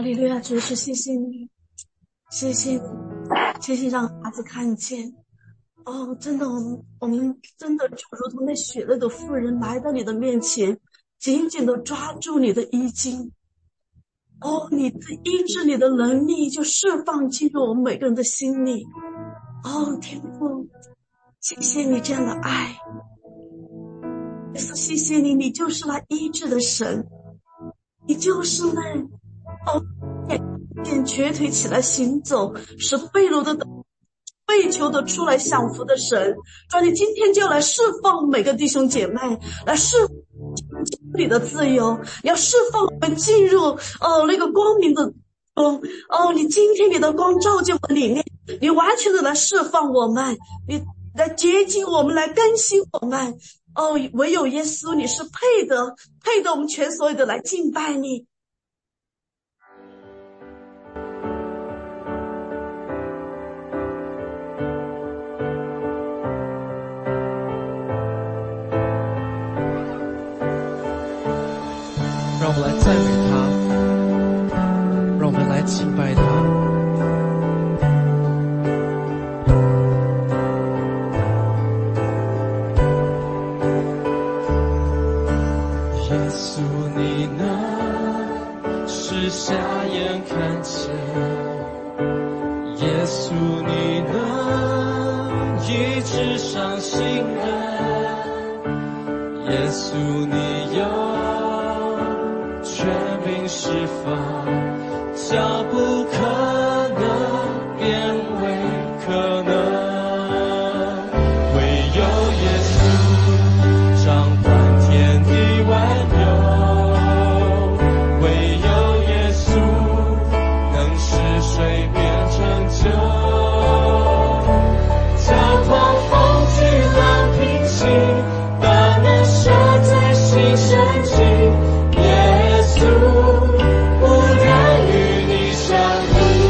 哈利路亚，主是谢谢你，谢谢你，谢谢让孩子看见。哦，真的，我们真的就如同那血泪的妇人来到你的面前，紧紧地抓住你的衣襟。哦，你的医治你的能力就释放进入我们每个人的心里。哦，天父，谢谢你这样的爱。耶稣，谢谢你，你就是那医治的神，你就是那瘸腿起来行走，使被囚的出来享福的神。主，你今天就要来释放每个弟兄姐妹，来释放你的自由，要释放我们进入那个光明的光。你今天你的光照进我们里面，你完全的来释放我们，你来洁净我们，来更新我们。唯有耶稣，你是配得我们全所有的来敬拜你。 让我们来赞美他，让我们来敬拜他。 耶稣，你能使瞎眼看见，耶稣，你能医治伤心人，耶稣，你有权柄释放，叫不可能变为可能。唯有耶稣掌管天地万有，唯有耶稣能使水变成酒，叫狂风巨浪平息，大能设在心神经。不然与你相遇，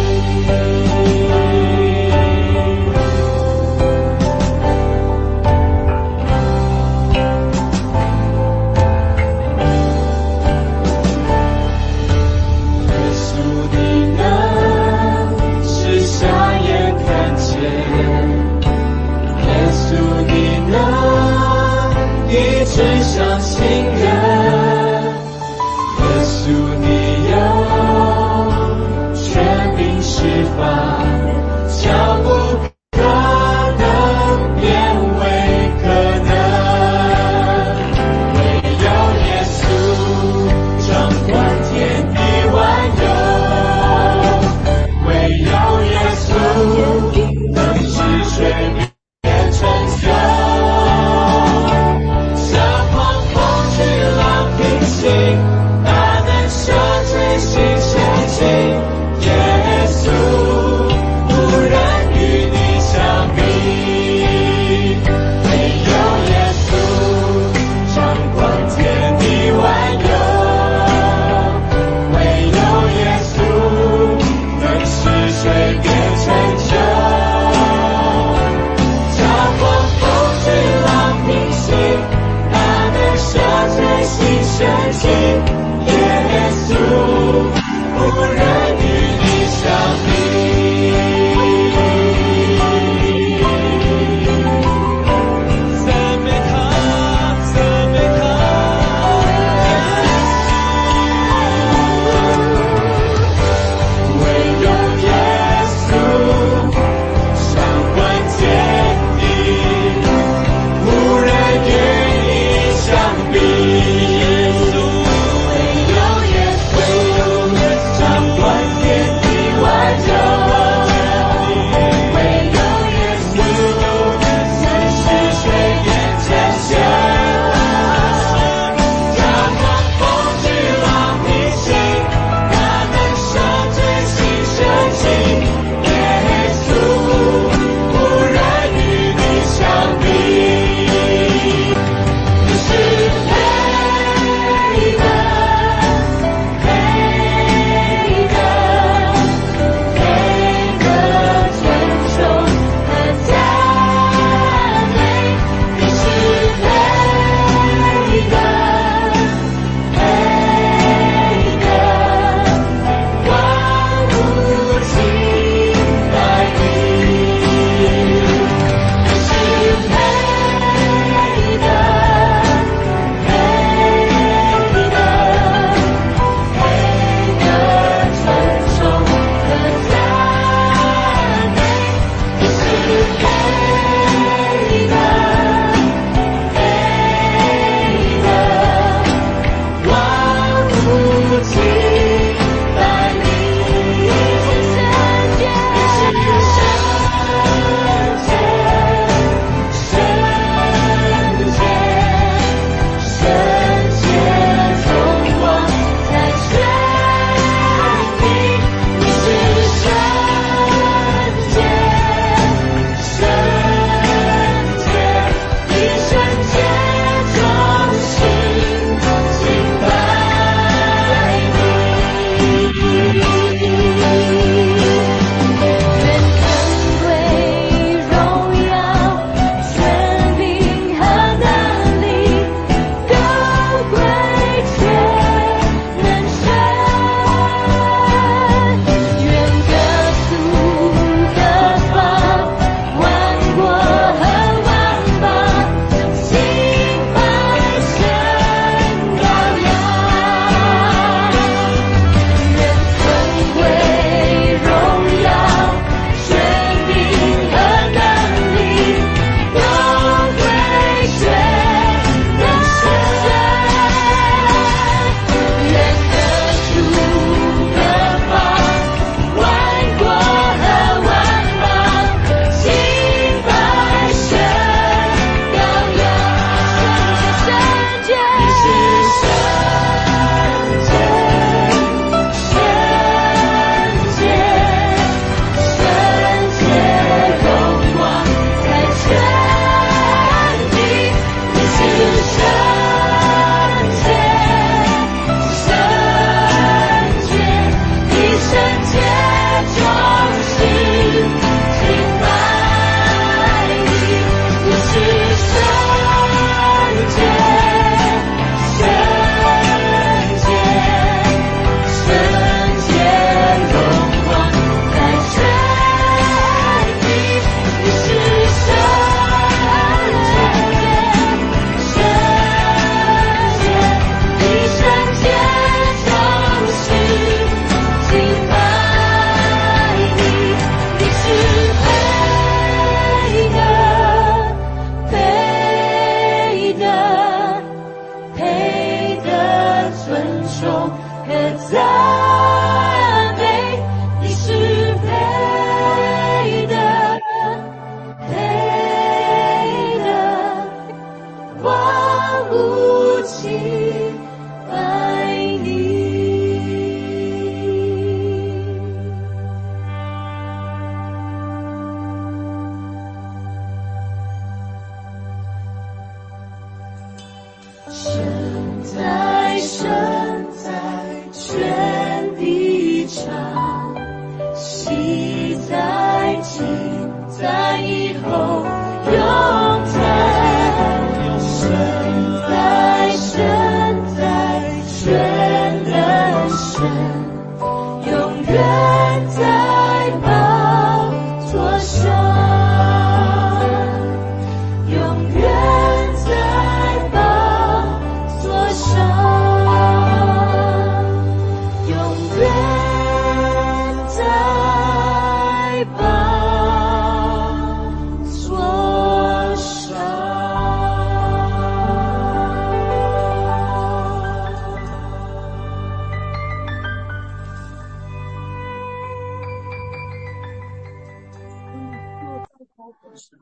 的神，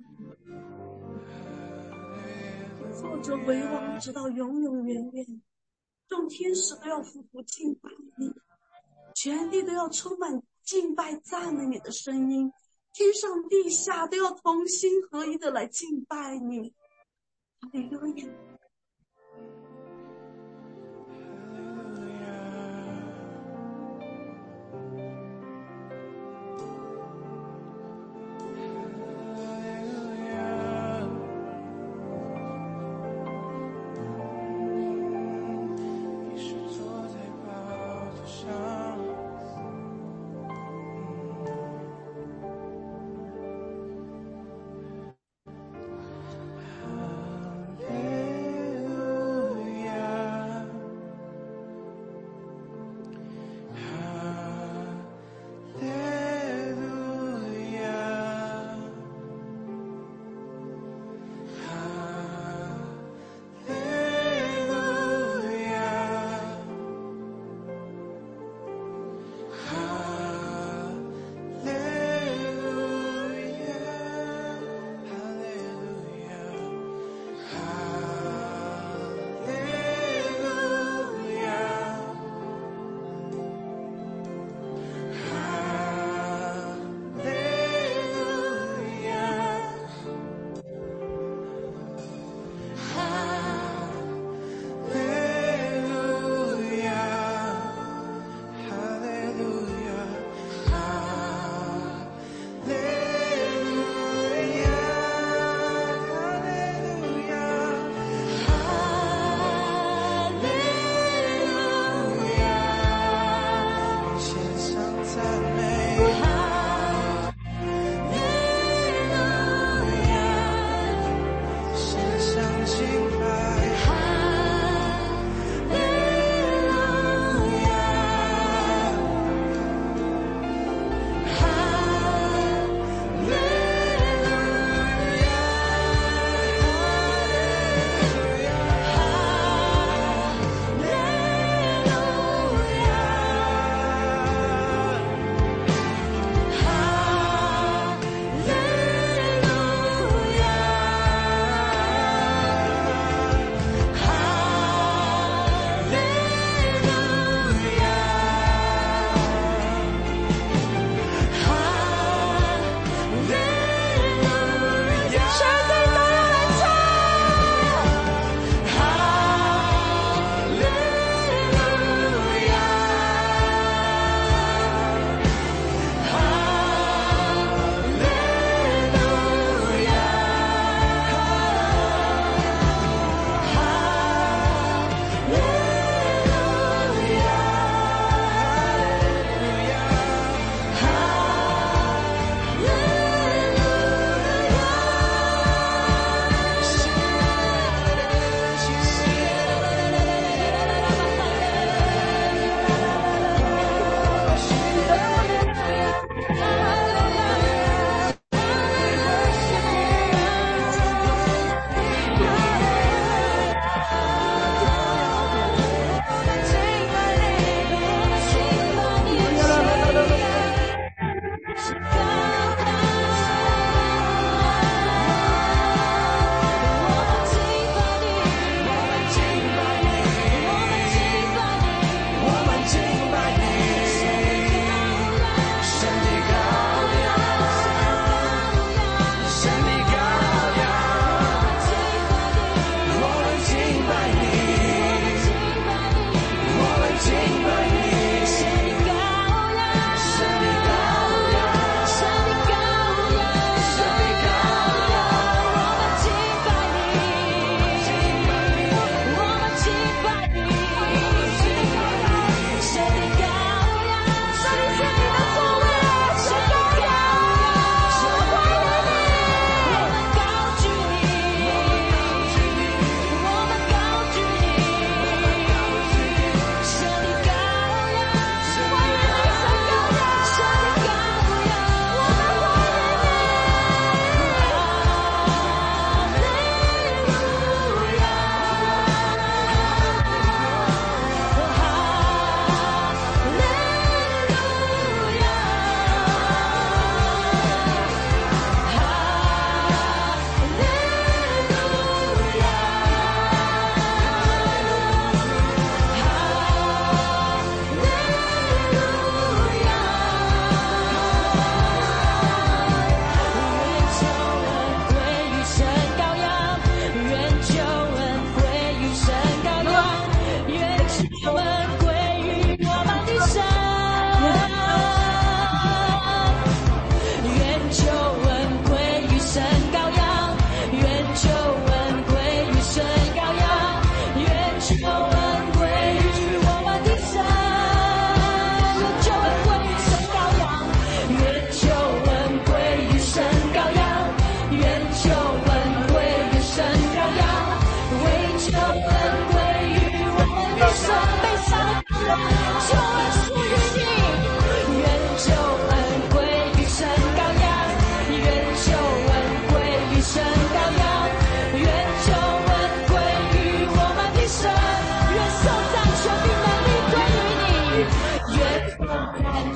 作者为王直到永永远远，众天使都要匍匐敬拜你，全地都要充满敬拜赞美你的声音，天上地下都要同心合一的来敬拜你。哈利路亚。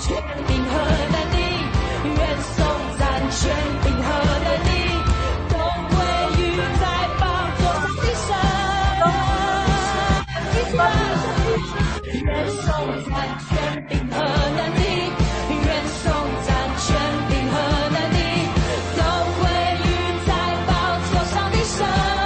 权柄和能力，愿颂赞权柄和能力，都归于在宝座上的神。愿颂赞权柄和能力，愿颂赞权柄和能力，都归于在宝座上的神。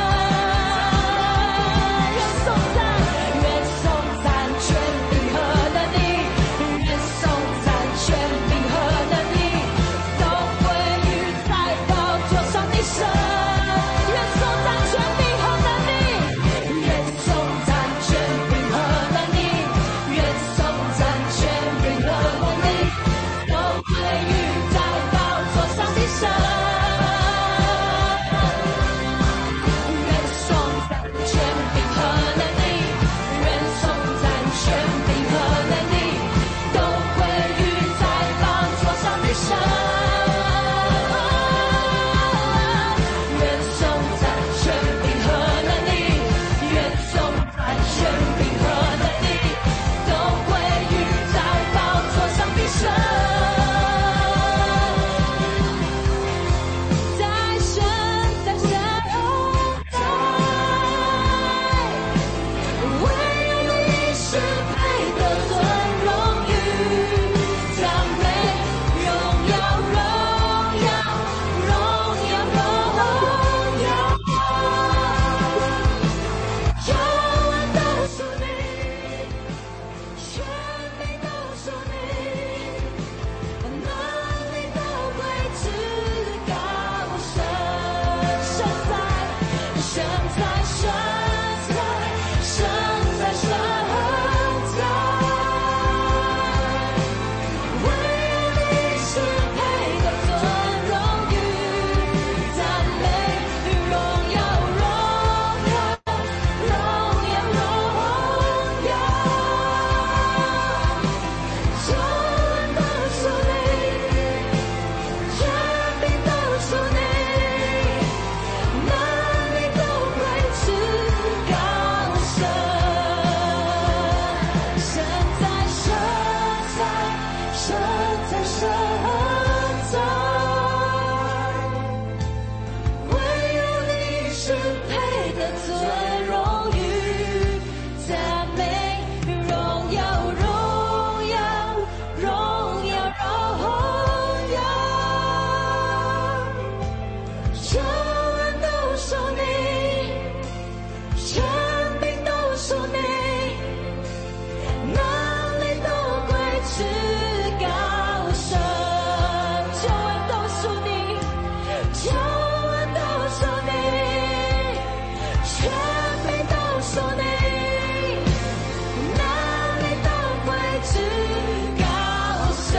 愿颂赞，愿颂赞权柄和能力，愿颂赞权柄和能力，都归于在宝座上的神。愿颂赞权柄和能力，愿颂赞权柄和能力，愿颂赞权柄和能力，都归于在宝座上的神。愿颂赞权柄和能力，愿颂赞权柄和能力，都归于在宝座上的神。愿颂赞权柄和能力，愿颂赞权柄和能力，都归于在宝座上的神。在神在神在，唯有你是配得尊荣誉赞美荣耀荣耀荣耀荣耀，永远都属你，权柄都属你，能力都归至高神。神在，神在，神在，神在，神在，唯有你是配得尊荣誉赞美荣耀荣耀荣耀荣耀，永远都属你，权柄都属你，能力都归至高神。神在，神在，神在，神在，唯有你是配得尊荣誉赞美荣耀荣耀荣耀荣耀，永远都属你，权柄都属你，能力都归至高神。永远都属你，永远都属你，权柄都属你，能力都归至高神。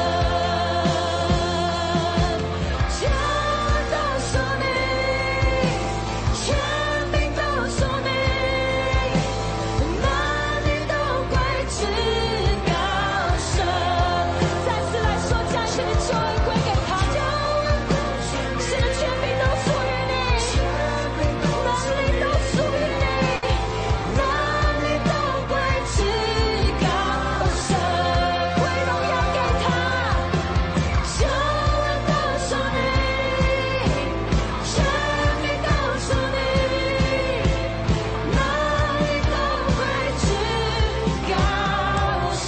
永远都属你，权柄都属你，能力都归至高神。再次来说，将一切的救恩归给他。神的权柄都属于你，能力都属于你，能力都归至高神。归荣耀给他，永远都属你，权柄都属你，能力都归至高神。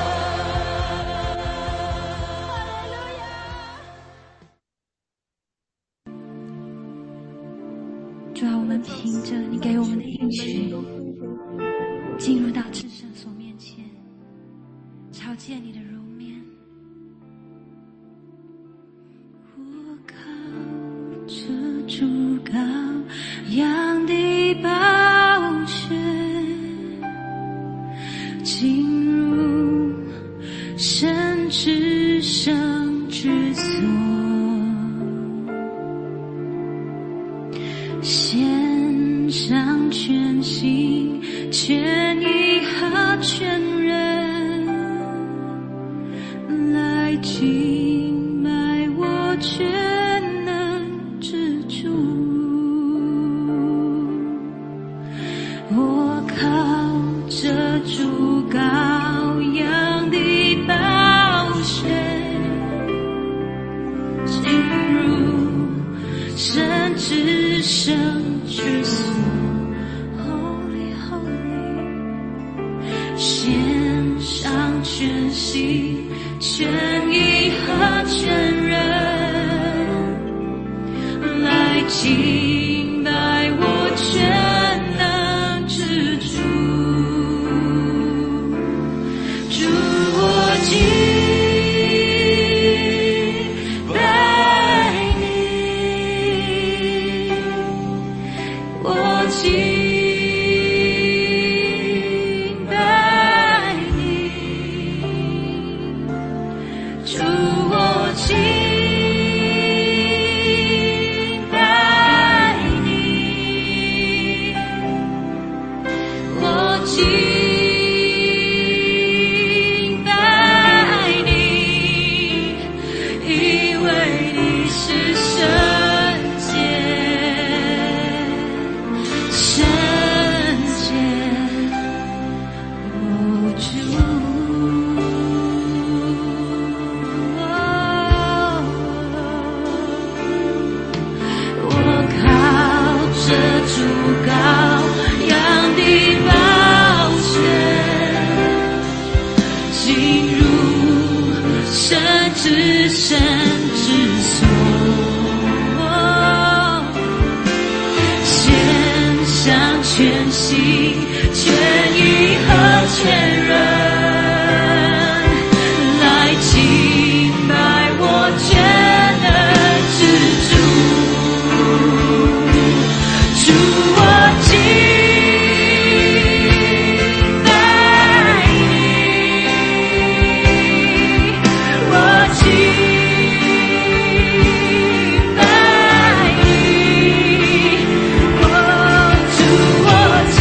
主啊，我们凭着你给我们的应许，进入到至圣所面前，朝见你的容面。我靠着主羔羊的宝血，进入神至圣之所，献上全心全意和全人，来敬拜我全能之主。我靠着主羔羊的宝敬拜我全能之主，主我敬拜你，我敬拜你，主我敬拜你，我敬拜你，因为你是圣洁，圣洁，哦主。我靠着主羔羊的宝血，进入神之圣之所，献上全心全意和全人来敬拜我全能之主，主我敬拜你，我敬拜你，主我敬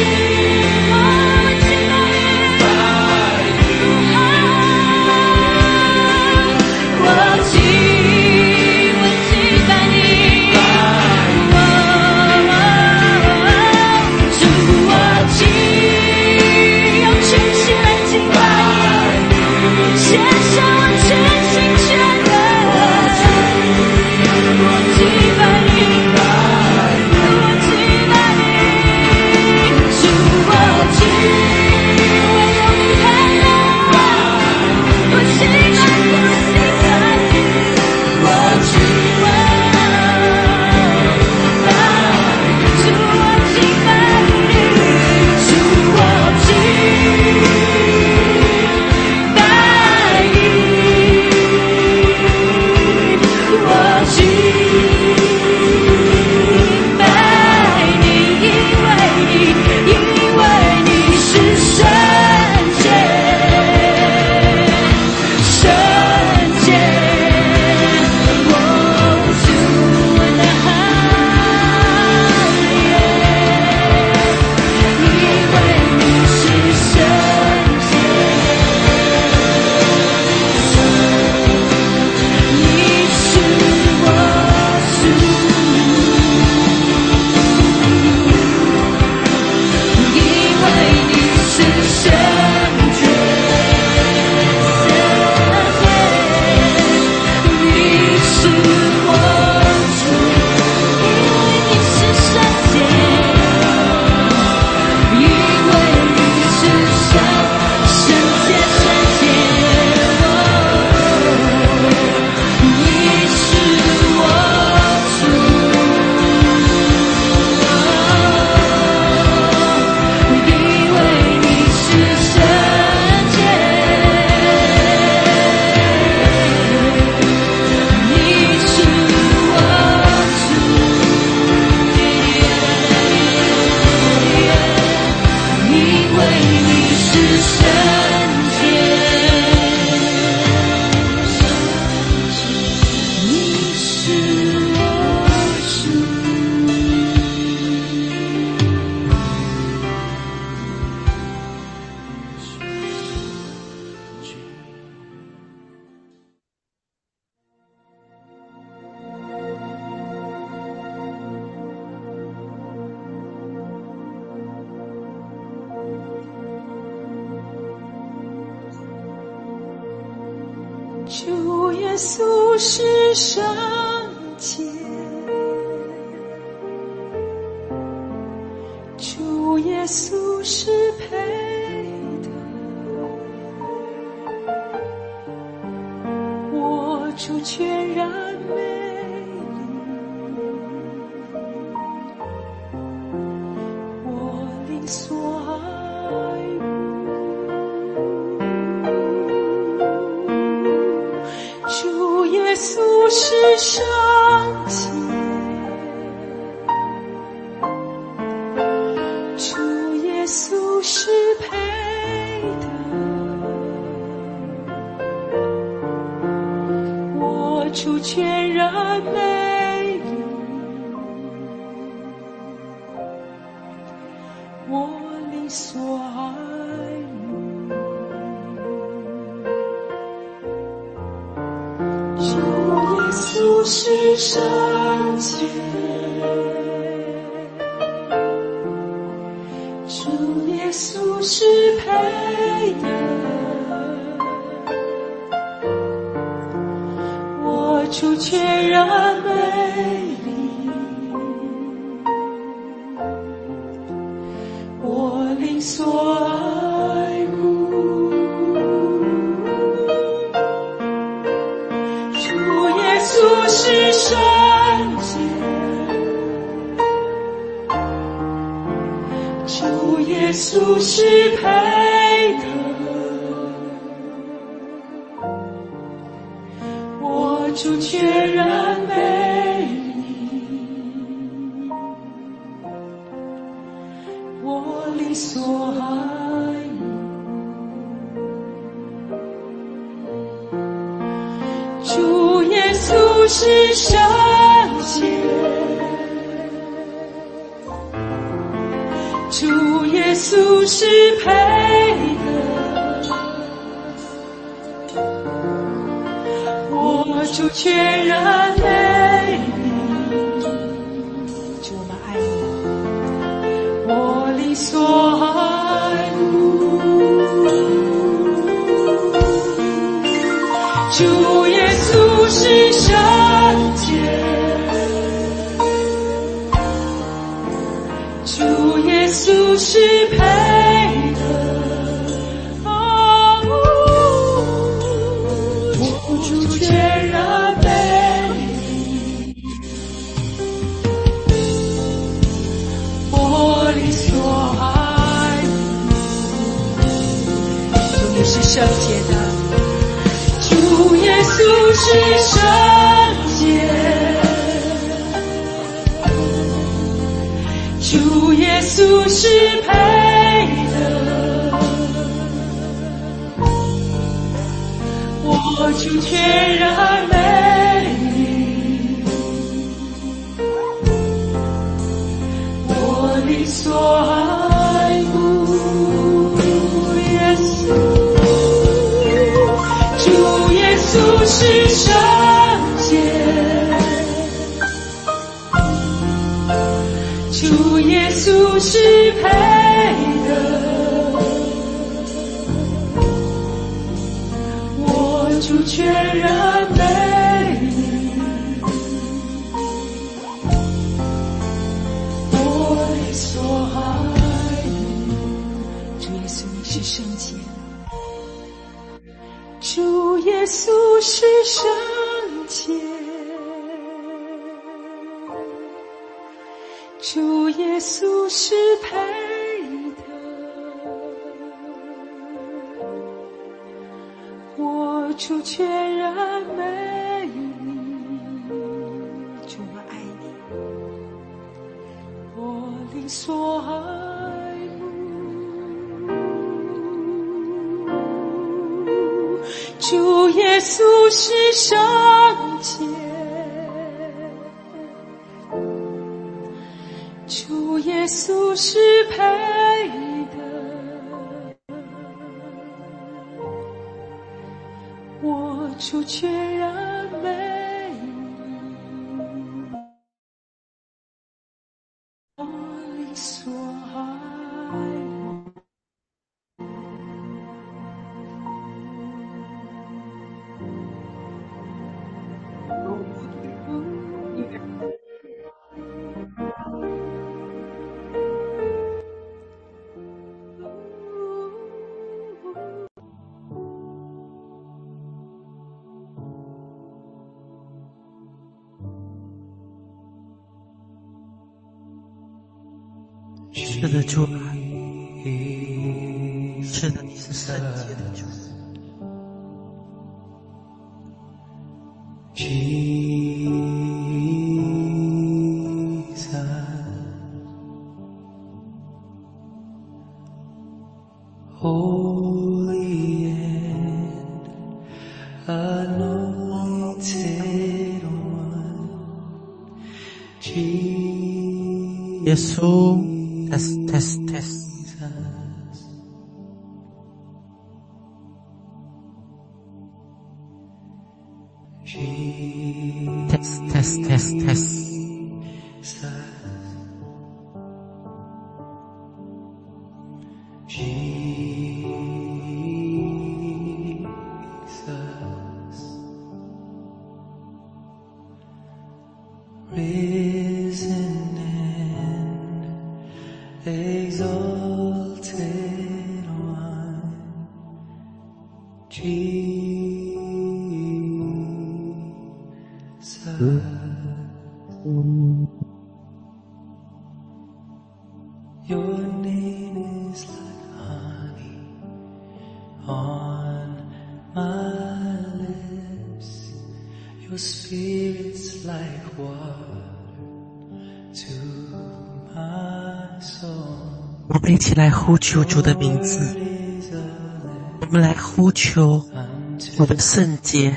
主耶稣是圣洁，主耶稣是配得，我主全然美丽， 主耶稣是圣洁，主耶稣是配得，我主全然美丽，我灵所爱慕。主耶稣是圣洁，主耶稣是配得，我主全然美丽，我灵所爱慕。主耶稣是圣洁，主耶稣是配得，我主全然美丽，我灵所爱慕。主耶稣是圣洁，主耶稣是配得，我主全然美丽。主，我们爱你，我灵所爱慕。主耶稣是圣洁，主耶稣是配得，我主全然美丽，我灵所爱慕。主，你是圣洁的，主耶稣是圣洁，主耶稣是配得，我主全然美丽，我灵所爱慕。耶稣，主耶稣是圣洁，主耶稣是配得，我主全然美丽，我灵所爱慕。主耶稣，你是圣洁，主耶稣是圣洁，主耶稣是配得，我主全然美丽。主，我爱你，我灵所爱慕。主耶稣是圣洁，主耶稣是配得，我主全然美丽，我灵所爱慕。 是的，主啊，是的，你是圣洁的主。 Holy and anointed one, Jesus. 耶稣 test test test test test test test Risen and exalted one, Jesus. Your name is like honey on my lips. Your spirit's like water to my soul. 我们一起来呼求主的名字，我们来呼求主的圣洁，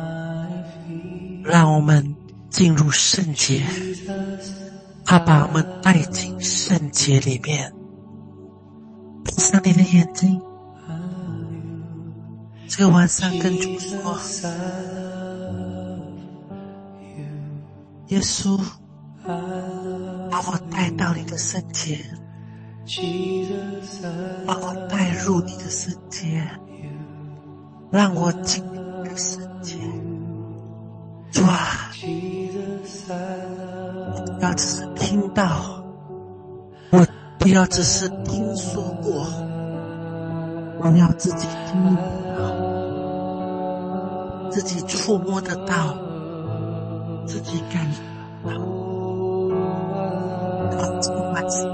让我们进入圣洁，他把我们带进圣洁里面。闭上你的眼睛，这个晚上跟主说，耶稣把我带到你的圣洁，把我带入你的圣洁，让我进入你的圣洁。主啊，我不要只是听到，我不要只是听说过，我要自己经历到，自己触摸得到，自己感受到。这个晚上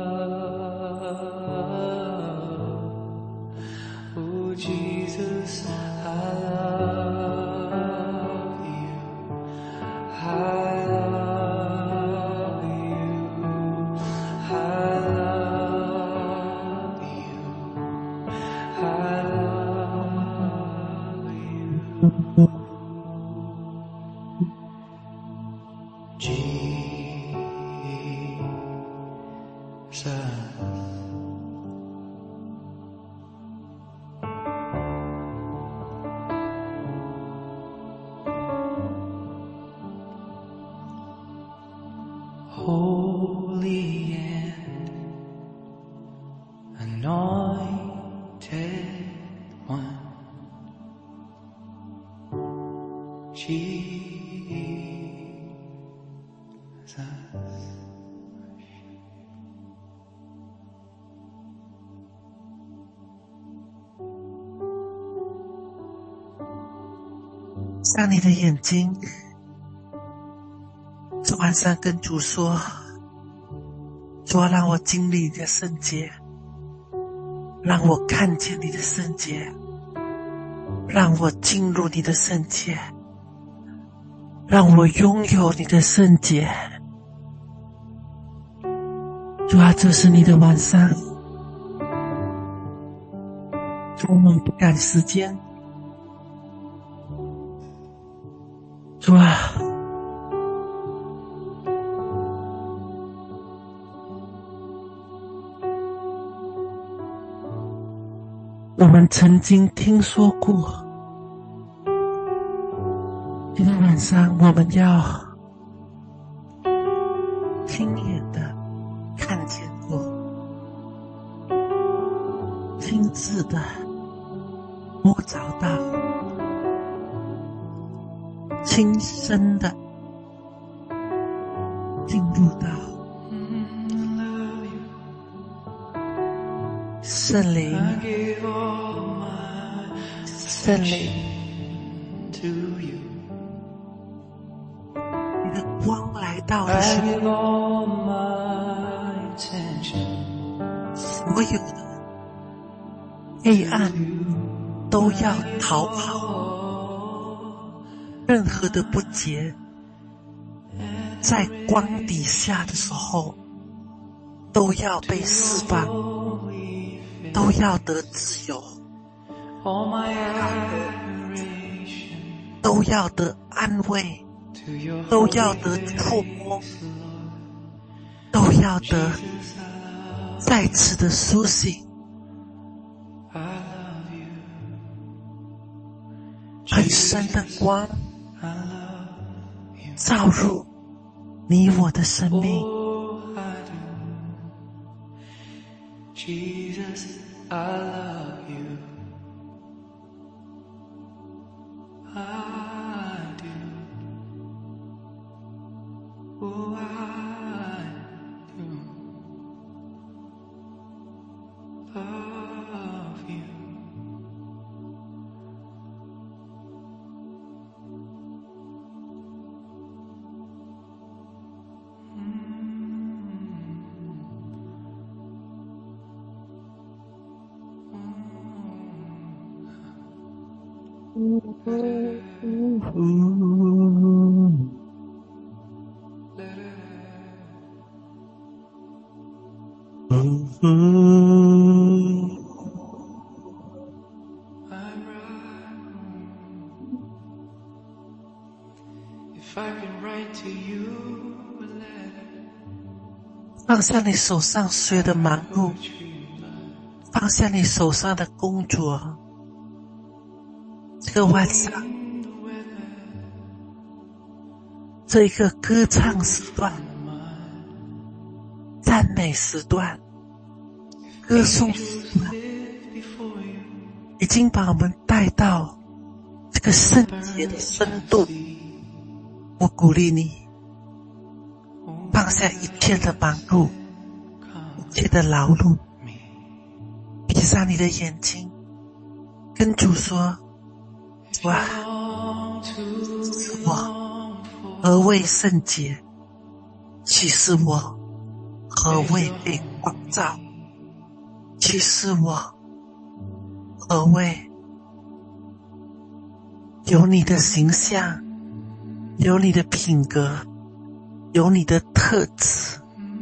Oh Jesus, I love you. I love you. I love you. I love you. Jesus. Holy and anointed one, Jesus. 上你的眼睛，这晚上跟主说，主啊，让我经历你的圣洁，让我看见你的圣洁，让我进入你的圣洁，让我拥有你的圣洁。主啊，这是你的晚上，主，我们不赶时间。主啊，我们曾经听说过，今天晚上我们要亲眼的看见过，亲自的摸着到，亲身的进入到圣灵，圣灵，你的光来到的时候，所有的黑暗都要逃跑。 任何的不洁，在光底下的时候，都要被释放，都要得自由，都要得安慰，都要得触摸，都要得再次的苏醒。很深的光照入你我的生命。 Jesus, I love you. I do. Oh, I do. Love you. If I can write to you a letter, 放下你手上所有的忙碌，放下你手上的工作。这个晚上，这一个歌唱时段，赞美时段，歌颂时段，已经把我们带到这个圣洁的深度。我鼓励你放下一切的忙碌，一切的劳碌，闭上你的眼睛，跟主说：主啊，是我何为圣洁？启示我何为被光照？启示我何为有你的形象，有你的品格，有你的特质。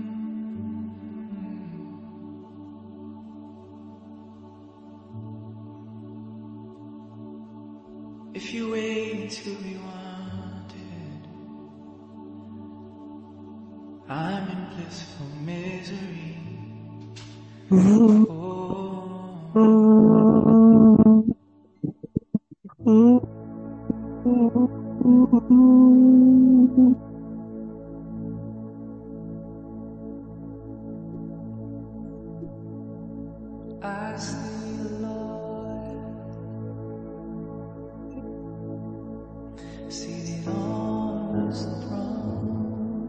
if you wait to be wanted, I'm in blissful misery. I see the Lord seated on His throne,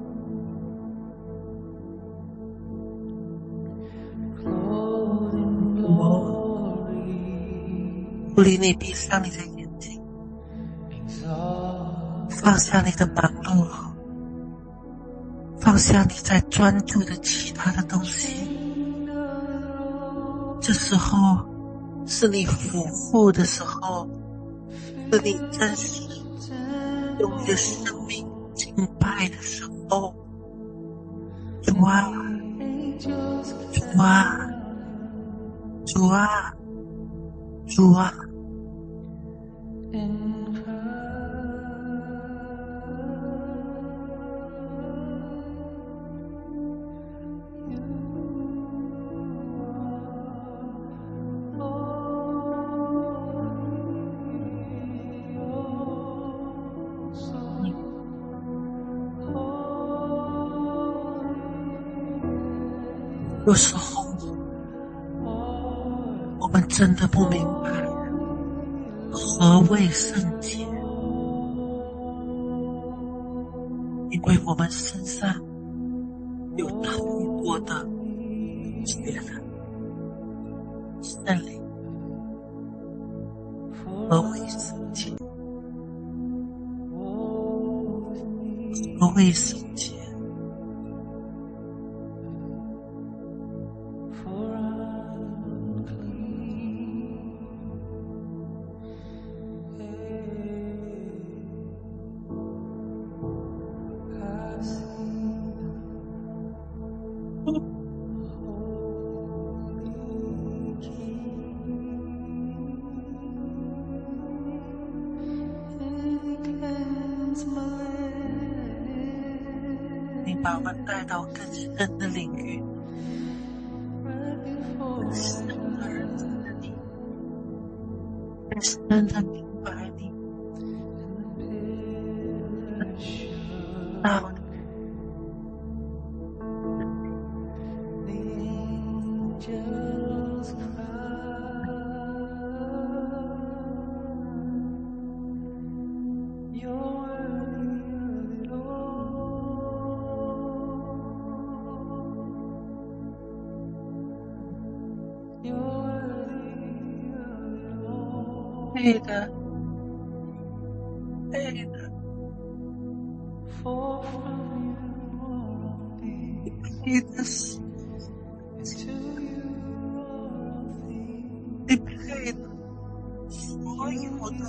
clothed in glory, 鼓励你闭上你的眼睛， exalted 放下你的忙碌，放下你在专注的其他的东西。这时候是你俯伏的时候，是你真实用你的生命敬拜的时候。主啊，主啊，主啊，主啊，有时候我们真的不明白何谓圣洁，因为我们身上有太多的罪了。圣灵，何谓圣洁？何谓圣洁？ 你把我们带到更深的领域，更深的认识你，更深的明白你，到配的，配的，你的是，你配的所有的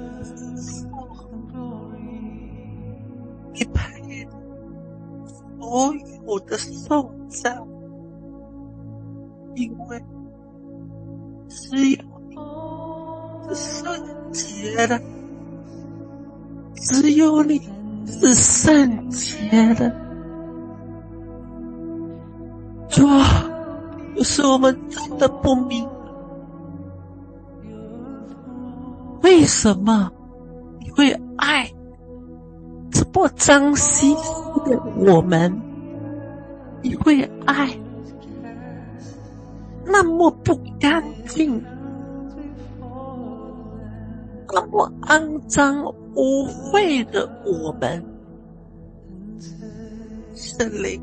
你配的所有的颂赞，因为只有你是圣洁的，只有你是圣洁的。主啊，有时我们真的不明白，为什么你会爱这么脏兮兮的我们，你会爱那么不干净，那么肮脏污秽的我们。圣灵，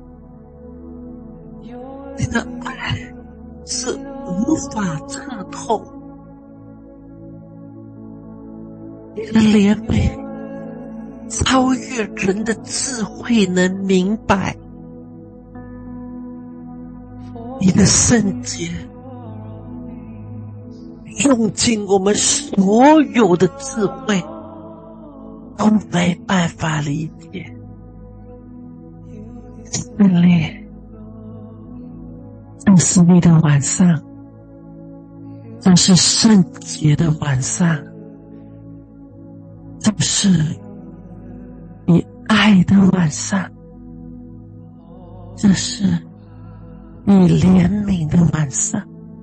你的爱是无法测透，你的怜悯超越人的智慧能明白，你的圣洁用尽我们所有的智慧都没办法理解。圣灵，这是你的晚上，这是圣洁的晚上，这是你爱的晚上，这是你怜悯的晚上。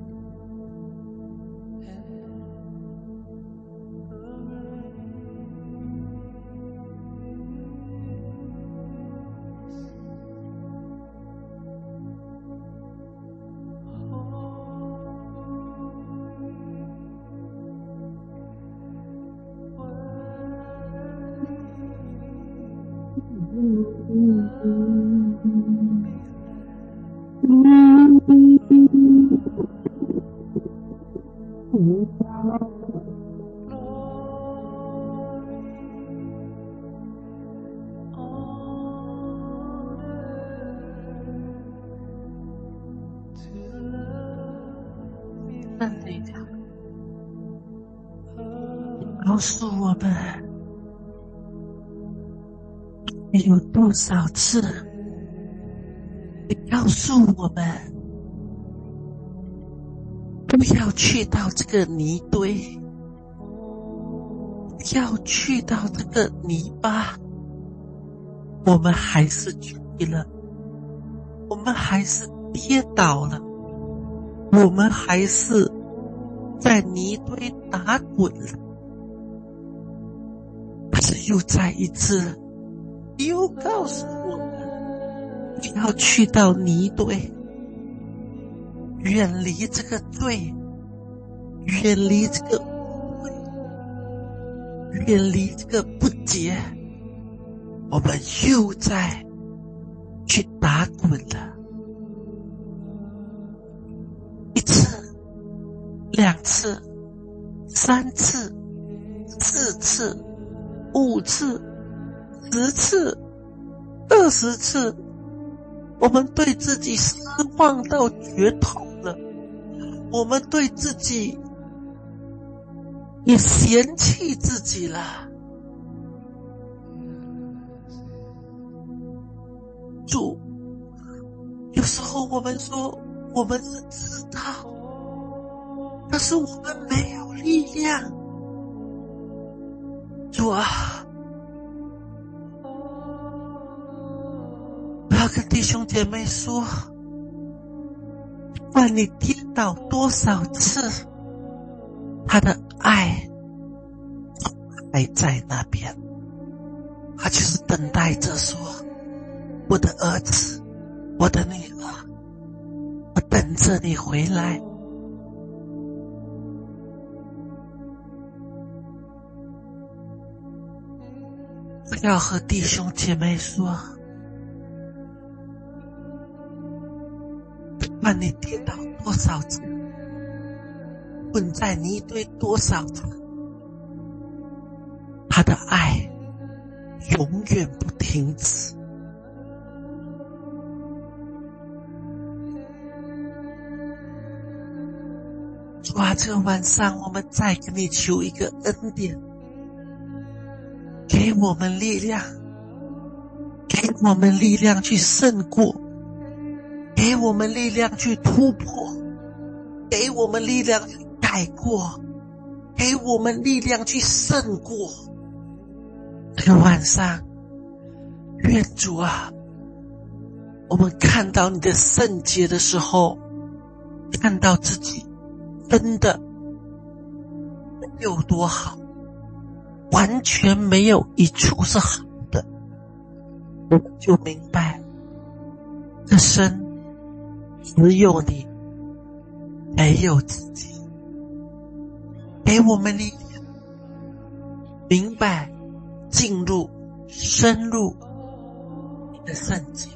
告诉我们，你有多少次你告诉我们不要去到这个泥堆，不要去到这个泥巴，我们还是去了，我们还是跌倒了，我们还是在泥堆打滚了。但是又再一次又告诉我们，不要去到泥堆，远离这个罪，远离这个污秽，远离这个不洁，我们又再去打滚了。一次、两次、三次、四次、5次、10次、20次，我们对自己失望到绝头了，我们对自己也嫌弃自己了。主，有时候我们说我们是知道，但是我们没有力量。主啊， 要跟弟兄姐妹说，不管你跌倒多少次，他的爱还在那边，他就是等待着说，我的儿子，我的女儿，我等着你回来。我要和弟兄姐妹说，不管你跌倒多少次，混在泥堆多少次，他的爱永远不停止。主啊，这个晚上我们再跟你求一个恩典，给我们力量，给我们力量去胜过，给我们力量去突破，给我们力量去改过，给我们力量去胜过。这个晚上，愿主啊，我们看到你的圣洁的时候，看到自己真的有多好，完全没有一处是好的，我们就明白这生只有你，没有自己。给我们力量，明白进入深入你的圣洁。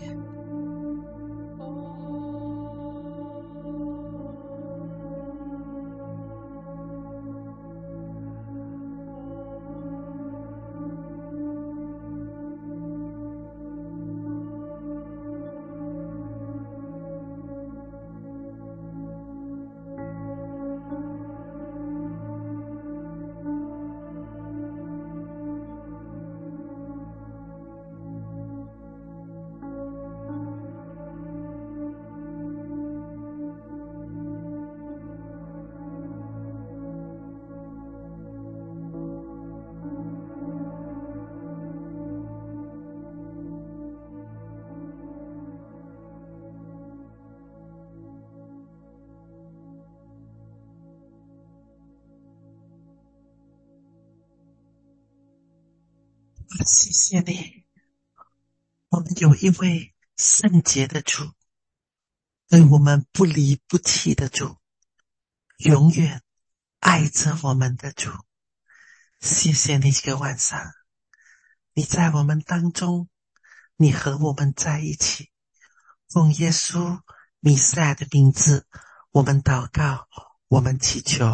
谢谢你，我们有一位圣洁的主，对我们不离不弃的主，永远爱着我们的主。谢谢你这个晚上，你在我们当中，你和我们在一起。奉耶稣弥赛亚的名字，我们祷告，我们祈求。